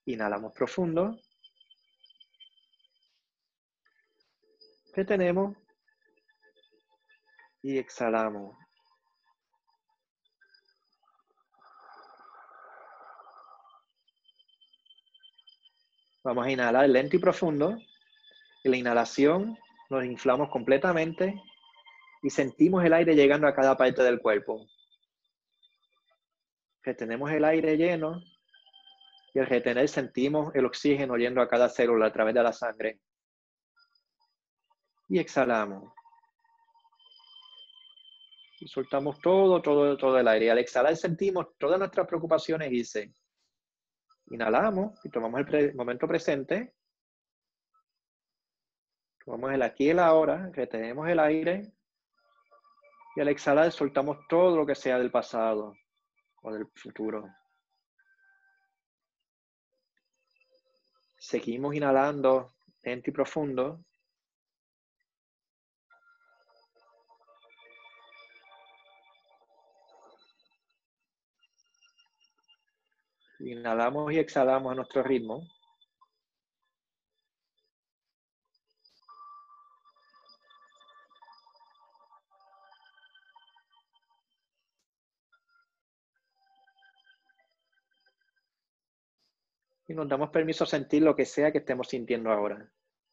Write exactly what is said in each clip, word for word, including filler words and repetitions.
Inhalamos profundo. Retenemos. Y exhalamos. Vamos a inhalar lento y profundo. En la inhalación nos inflamos completamente y sentimos el aire llegando a cada parte del cuerpo. Retenemos el aire lleno y al retener sentimos el oxígeno yendo a cada célula a través de la sangre. Y exhalamos. Y soltamos todo, todo, todo el aire. Y al exhalar sentimos todas nuestras preocupaciones irse. Inhalamos y tomamos el pre- momento presente. Tomamos el aquí y el ahora, retenemos el aire. Y al exhalar soltamos todo lo que sea del pasado o del futuro. Seguimos inhalando lento y profundo. Inhalamos y exhalamos a nuestro ritmo. Y nos damos permiso a sentir lo que sea que estemos sintiendo ahora.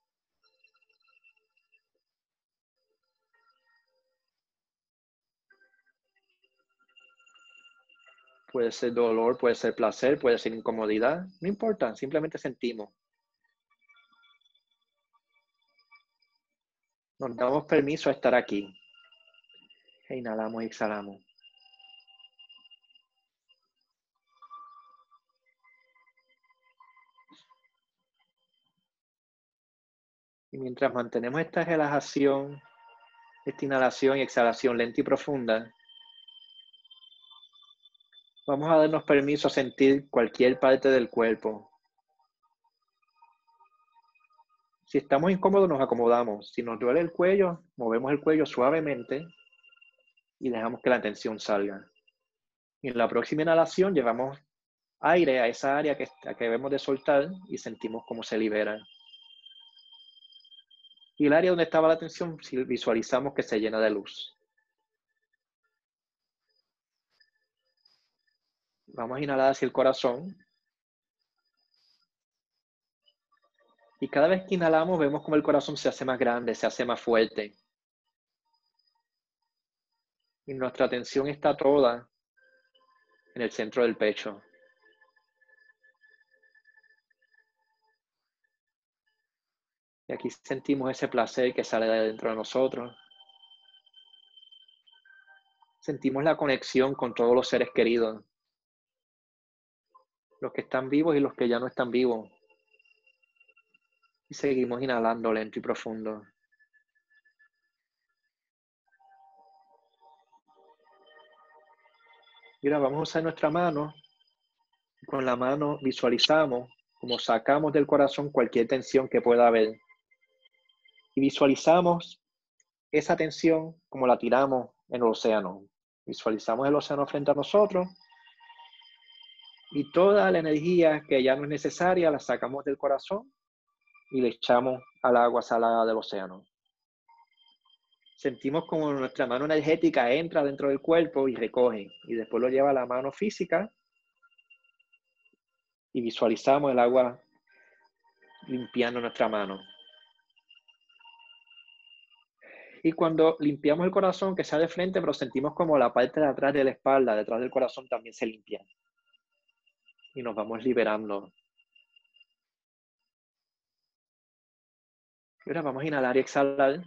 Puede ser dolor, puede ser placer, puede ser incomodidad. No importa, simplemente sentimos. Nos damos permiso a estar aquí. E inhalamos y exhalamos. Y mientras mantenemos esta relajación, esta inhalación y exhalación lenta y profunda, vamos a darnos permiso a sentir cualquier parte del cuerpo. Si estamos incómodos, nos acomodamos. Si nos duele el cuello, movemos el cuello suavemente y dejamos que la tensión salga. Y en la próxima inhalación llevamos aire a esa área que, que debemos de soltar y sentimos cómo se libera. Y el área donde estaba la tensión, visualizamos que se llena de luz. Vamos a inhalar hacia el corazón. Y cada vez que inhalamos, vemos cómo el corazón se hace más grande, se hace más fuerte. Y nuestra atención está toda en el centro del pecho. Y aquí sentimos ese placer que sale de dentro de nosotros. Sentimos la conexión con todos los seres queridos. Los que están vivos y los que ya no están vivos. Y seguimos inhalando lento y profundo. Y ahora vamos a usar nuestra mano. Y con la mano visualizamos como sacamos del corazón cualquier tensión que pueda haber. Y visualizamos esa tensión como la tiramos en el océano. Visualizamos el océano frente a nosotros. Y toda la energía que ya no es necesaria la sacamos del corazón y le echamos al agua salada del océano. Sentimos como nuestra mano energética entra dentro del cuerpo y recoge. Y después lo lleva a la mano física. Y visualizamos el agua limpiando nuestra mano. Y cuando limpiamos el corazón, que sea de frente, pero sentimos como la parte de atrás de la espalda, detrás del corazón, también se limpia. Y nos vamos liberando. Y ahora vamos a inhalar y exhalar.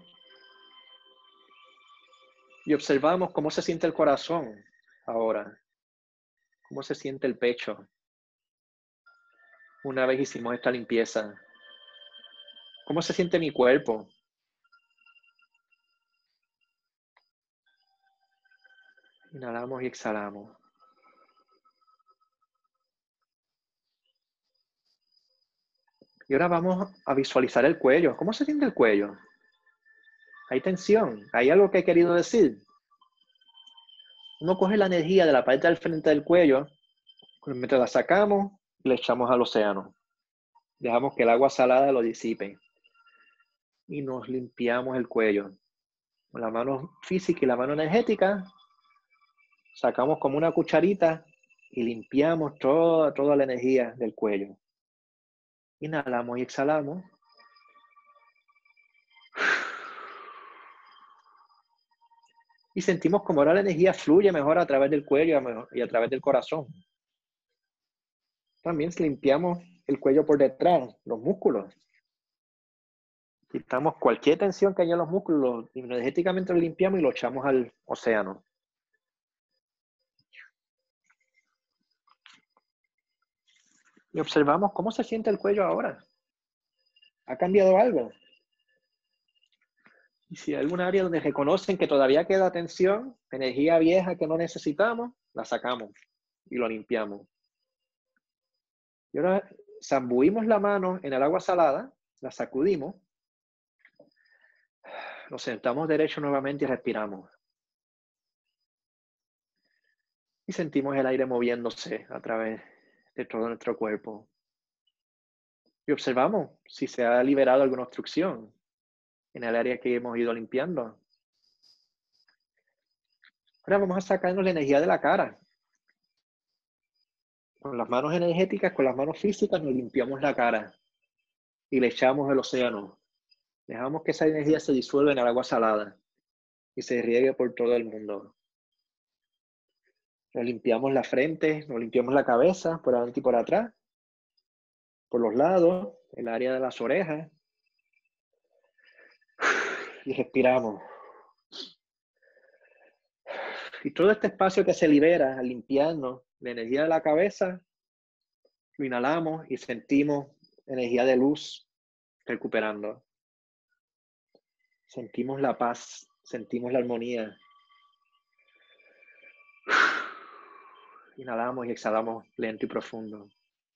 Y observamos cómo se siente el corazón ahora. Cómo se siente el pecho. Una vez hicimos esta limpieza. ¿Cómo se siente mi cuerpo? Inhalamos y exhalamos. Y ahora vamos a visualizar el cuello. ¿Cómo se siente el cuello? ¿Hay tensión? ¿Hay algo que he querido decir? Uno coge la energía de la parte del frente del cuello, mientras la sacamos y la echamos al océano. Dejamos que el agua salada lo disipe. Y nos limpiamos el cuello. Con la mano física y la mano energética, sacamos como una cucharita y limpiamos toda, toda la energía del cuello. Inhalamos y exhalamos. Y sentimos como ahora la energía fluye mejor a través del cuello y a través del corazón. También limpiamos el cuello por detrás, los músculos. Quitamos cualquier tensión que haya en los músculos, energéticamente lo limpiamos y lo echamos al océano. Y observamos cómo se siente el cuello ahora. ¿Ha cambiado algo? Y si hay algún área donde reconocen que todavía queda tensión, energía vieja que no necesitamos, la sacamos y lo limpiamos. Y ahora zambuimos la mano en el agua salada, la sacudimos, nos sentamos derecho nuevamente y respiramos. Y sentimos el aire moviéndose a través de todo nuestro cuerpo. Y observamos si se ha liberado alguna obstrucción en el área que hemos ido limpiando. Ahora vamos a sacarnos la energía de la cara. Con las manos energéticas, con las manos físicas, nos limpiamos la cara y le echamos al océano. Dejamos que esa energía se disuelva en el agua salada y se riegue por todo el mundo. Nos limpiamos la frente, nos limpiamos la cabeza por adelante y por atrás, por los lados, el área de las orejas. Y respiramos. Y todo este espacio que se libera al limpiarnos, la energía de la cabeza, lo inhalamos y sentimos energía de luz recuperando. Sentimos la paz, sentimos la armonía. Inhalamos y exhalamos lento y profundo.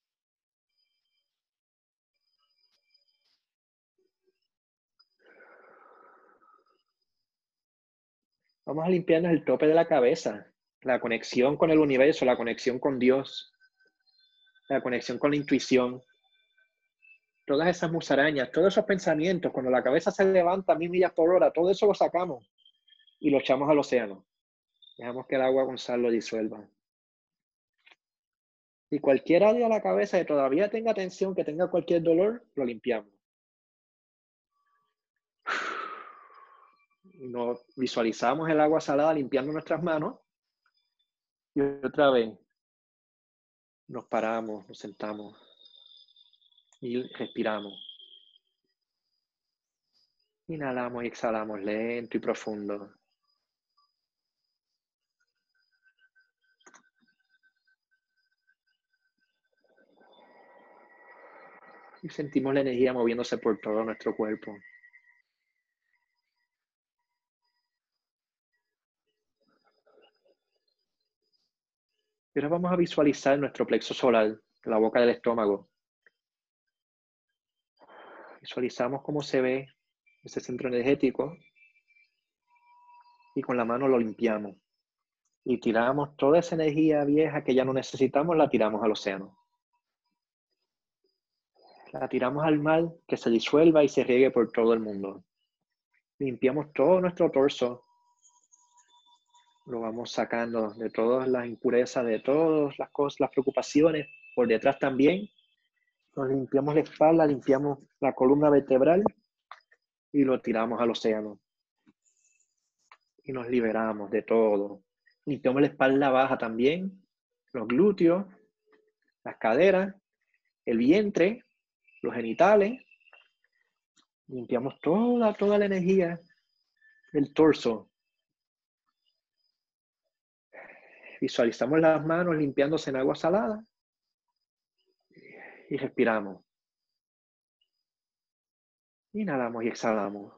Vamos a limpiarnos el tope de la cabeza, la conexión con el universo, la conexión con Dios, la conexión con la intuición. Todas esas musarañas, todos esos pensamientos, cuando la cabeza se levanta a mil millas por hora, todo eso lo sacamos y lo echamos al océano. Dejamos que el agua con sal lo disuelva. Y cualquier área de la cabeza que todavía tenga tensión, que tenga cualquier dolor, lo limpiamos. Nos visualizamos el agua salada limpiando nuestras manos. Y otra vez nos paramos, nos sentamos y respiramos. Inhalamos y exhalamos lento y profundo. Y sentimos la energía moviéndose por todo nuestro cuerpo. Y ahora vamos a visualizar nuestro plexo solar, la boca del estómago. Visualizamos cómo se ve ese centro energético y con la mano lo limpiamos. Y tiramos toda esa energía vieja que ya no necesitamos, la tiramos al océano. La tiramos al mar, que se disuelva y se riegue por todo el mundo. Limpiamos todo nuestro torso. Lo vamos sacando de todas las impurezas, de todas las cosas, las preocupaciones. Por detrás también. Nos limpiamos la espalda, limpiamos la columna vertebral y lo tiramos al océano. Y nos liberamos de todo. Limpiamos la espalda baja también, los glúteos, las caderas, el vientre, los genitales. Limpiamos toda, toda la energía del torso. Visualizamos las manos limpiándose en agua salada y respiramos. Inhalamos y exhalamos.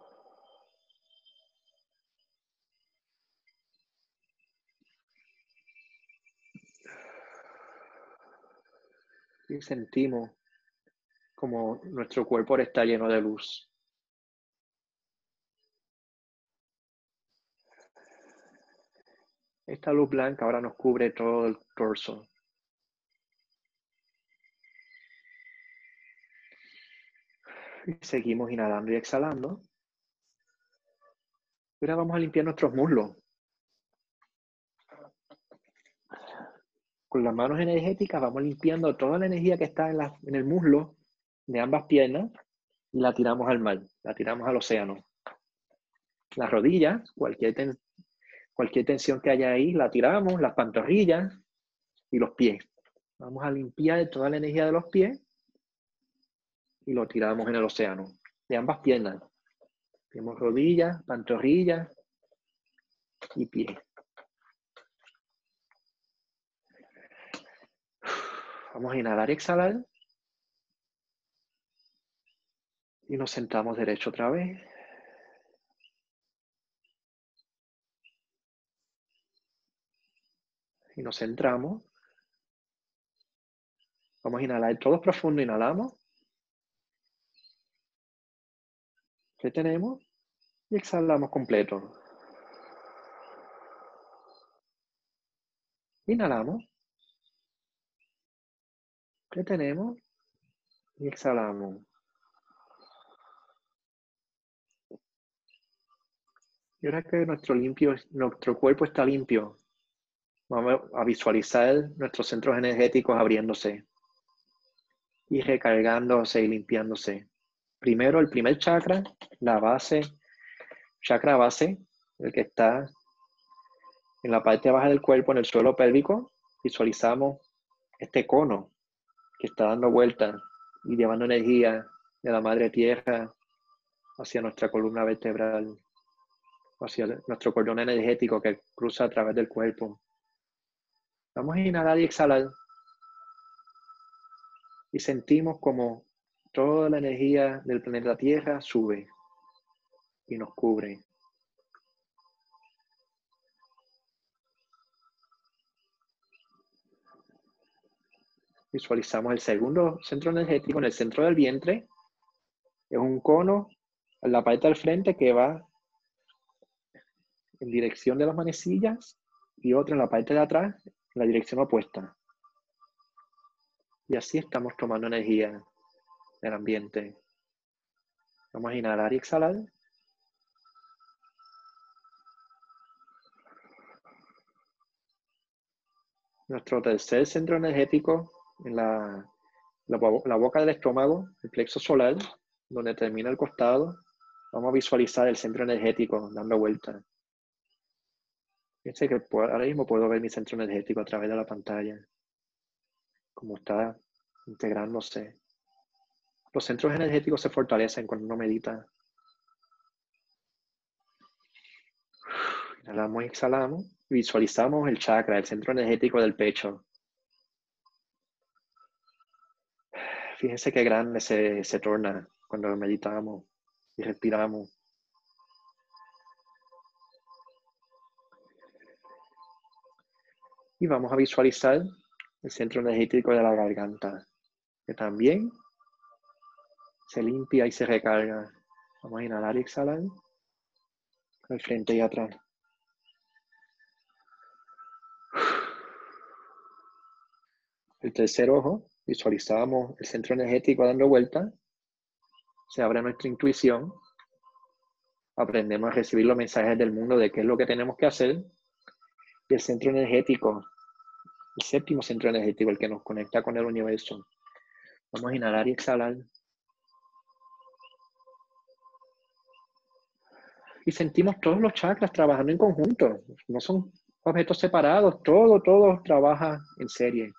Y sentimos como nuestro cuerpo está lleno de luz. Esta luz blanca ahora nos cubre todo el torso. Y seguimos inhalando y exhalando. Ahora vamos a limpiar nuestros muslos. Con las manos energéticas vamos limpiando toda la energía que está en, la, en el muslo de ambas piernas y la tiramos al mar, la tiramos al océano. Las rodillas, cualquier, ten, cualquier tensión que haya ahí, la tiramos, las pantorrillas y los pies. Vamos a limpiar toda la energía de los pies y lo tiramos en el océano, de ambas piernas. Tenemos rodillas, pantorrillas y pies. Vamos a inhalar y exhalar. Y nos sentamos derecho otra vez. Y nos centramos. Vamos a inhalar todos profundo, inhalamos. Retenemos y exhalamos completo. Inhalamos. Retenemos y exhalamos. Y ahora que nuestro, limpio, nuestro cuerpo está limpio, vamos a visualizar nuestros centros energéticos abriéndose y recargándose y limpiándose. Primero, el primer chakra, la base, chakra base, el que está en la parte baja del cuerpo, en el suelo pélvico. Visualizamos este cono que está dando vueltas y llevando energía de la madre tierra hacia nuestra columna vertebral, hacia nuestro cordón energético que cruza a través del cuerpo. Vamos a inhalar y exhalar. Y sentimos como toda la energía del planeta Tierra sube y nos cubre. Visualizamos el segundo centro energético en el centro del vientre. Es un cono en la parte del frente que va en dirección de las manecillas y otro en la parte de atrás en la dirección opuesta. Y así estamos tomando energía del ambiente. Vamos a inhalar y exhalar. Nuestro tercer centro energético en la, la, la boca del estómago, el plexo solar, donde termina el costado. Vamos a visualizar el centro energético dando vueltas. Fíjense que ahora mismo puedo ver mi centro energético a través de la pantalla, como está integrándose. Los centros energéticos se fortalecen cuando uno medita. Inhalamos y exhalamos. Visualizamos el chakra, el centro energético del pecho. Fíjense qué grande se, se torna cuando meditamos y respiramos. Y vamos a visualizar el centro energético de la garganta, que también se limpia y se recarga. Vamos a inhalar y exhalar al frente y atrás. El tercer ojo, visualizamos el centro energético dando vuelta. Se abre nuestra intuición. Aprendemos a recibir los mensajes del mundo de qué es lo que tenemos que hacer. Y el centro energético, el séptimo centro energético, el que nos conecta con el universo. Vamos a inhalar y exhalar. Y sentimos todos los chakras trabajando en conjunto. No son objetos separados. Todo, todo trabaja en serie.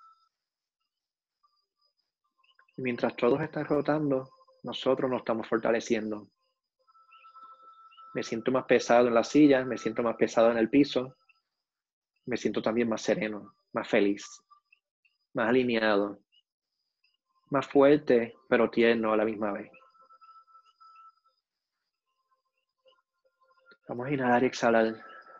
Y mientras todos están rotando, nosotros nos estamos fortaleciendo. Me siento más pesado en la silla, me siento más pesado en el piso. Me siento también más sereno, más feliz, más alineado, más fuerte, pero tierno a la misma vez. Vamos a inhalar y exhalar.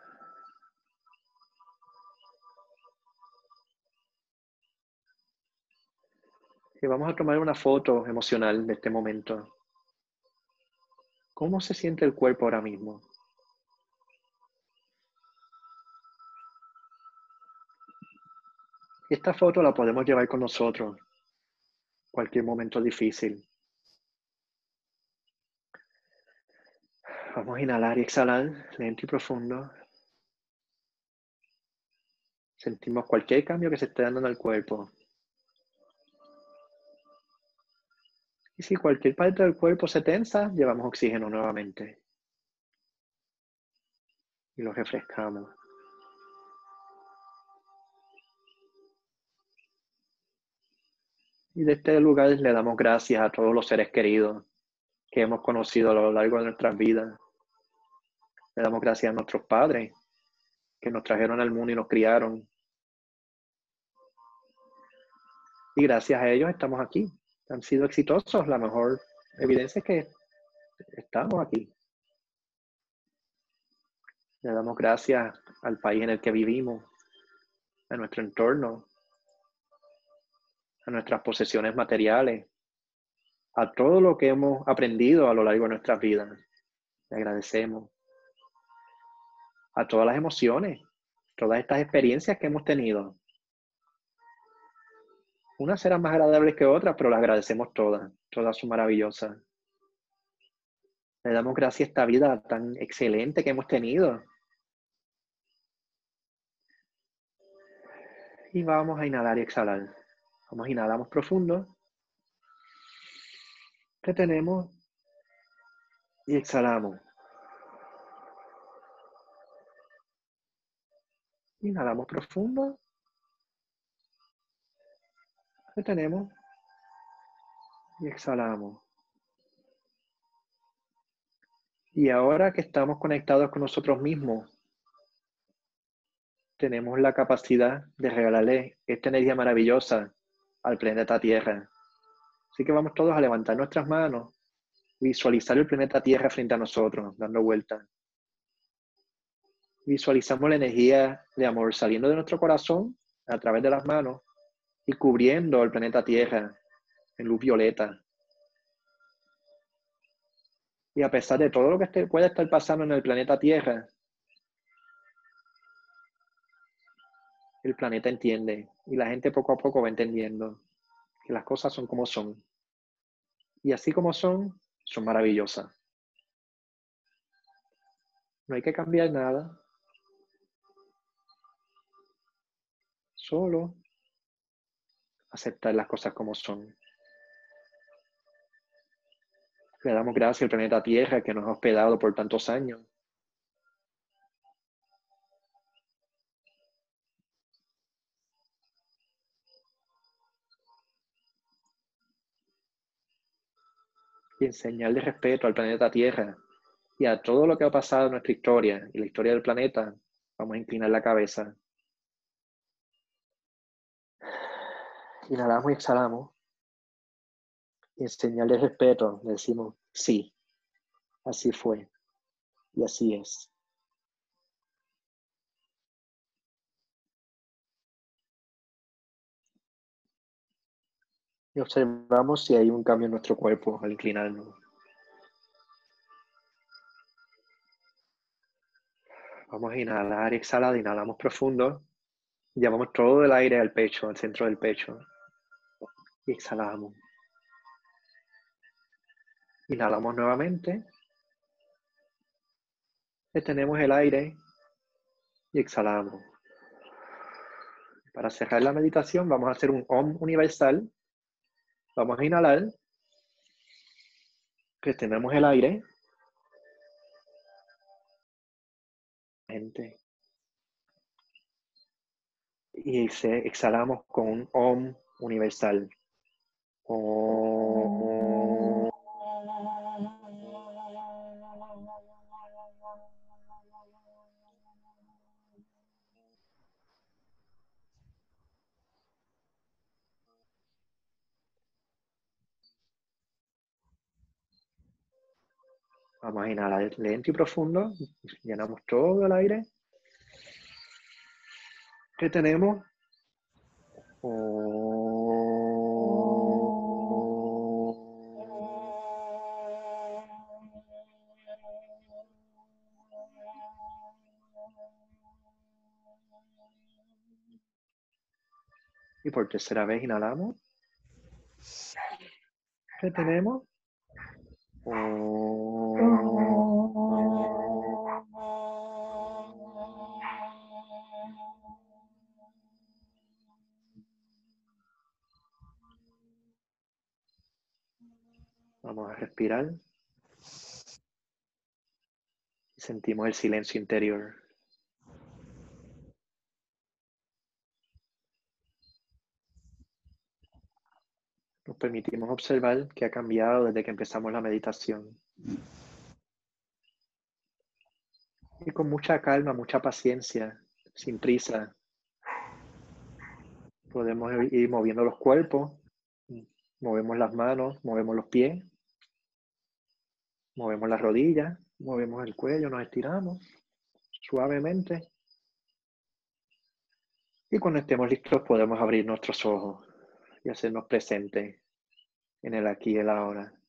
Y vamos a tomar una foto emocional de este momento. ¿Cómo se siente el cuerpo ahora mismo? Esta foto la podemos llevar con nosotros. Cualquier momento difícil. Vamos a inhalar y exhalar, lento y profundo. Sentimos cualquier cambio que se esté dando en el cuerpo. Y si cualquier parte del cuerpo se tensa, llevamos oxígeno nuevamente. Y lo refrescamos. Y de este lugar le damos gracias a todos los seres queridos que hemos conocido a lo largo de nuestras vidas. Le damos gracias a nuestros padres que nos trajeron al mundo y nos criaron. Y gracias a ellos estamos aquí. Han sido exitosos. La mejor evidencia es que estamos aquí. Le damos gracias al país en el que vivimos, a nuestro entorno, a nuestras posesiones materiales, a todo lo que hemos aprendido a lo largo de nuestras vidas. Le agradecemos a todas las emociones, todas estas experiencias que hemos tenido. Unas serán más agradables que otras, pero las agradecemos todas. Todas son maravillosas. Le damos gracias a esta vida tan excelente que hemos tenido. Y vamos a inhalar y exhalar. Vamos, inhalamos profundo. Retenemos y exhalamos. Inhalamos profundo. Retenemos y exhalamos. Y ahora que estamos conectados con nosotros mismos, tenemos la capacidad de regalarle esta energía maravillosa al planeta Tierra. Así que vamos todos a levantar nuestras manos, visualizar el planeta Tierra frente a nosotros, dando vueltas. Visualizamos la energía de amor saliendo de nuestro corazón a través de las manos y cubriendo el planeta Tierra en luz violeta. Y a pesar de todo lo que este, puede estar pasando en el planeta Tierra, el planeta entiende y la gente poco a poco va entendiendo que las cosas son como son. Y así como son, son maravillosas. No hay que cambiar nada. Solo aceptar las cosas como son. Le damos gracias al planeta Tierra que nos ha hospedado por tantos años. Y en señal de respeto al planeta Tierra y a todo lo que ha pasado en nuestra historia y la historia del planeta, vamos a inclinar la cabeza. Inhalamos y exhalamos. Y en señal de respeto le decimos, sí, así fue y así es. Y observamos si hay un cambio en nuestro cuerpo al inclinarnos. Vamos a inhalar y exhalar, inhalamos profundo. Llevamos todo el aire al pecho, al centro del pecho. Y exhalamos. Inhalamos nuevamente. Detenemos el aire y exhalamos. Para cerrar la meditación vamos a hacer un Om universal. Vamos a inhalar. Retenemos el aire. Y exhalamos con un Om universal. Om. Vamos a inhalar lento y profundo. Llenamos todo el aire. Retenemos. Y por tercera vez inhalamos. Retenemos. Vamos a respirar. Y sentimos el silencio interior. Nos permitimos observar qué ha cambiado desde que empezamos la meditación. Y con mucha calma, mucha paciencia, sin prisa, podemos ir moviendo los cuerpos, movemos las manos, movemos los pies, movemos las rodillas, movemos el cuello, nos estiramos suavemente. Y cuando estemos listos podemos abrir nuestros ojos y hacernos presentes en el aquí y el ahora.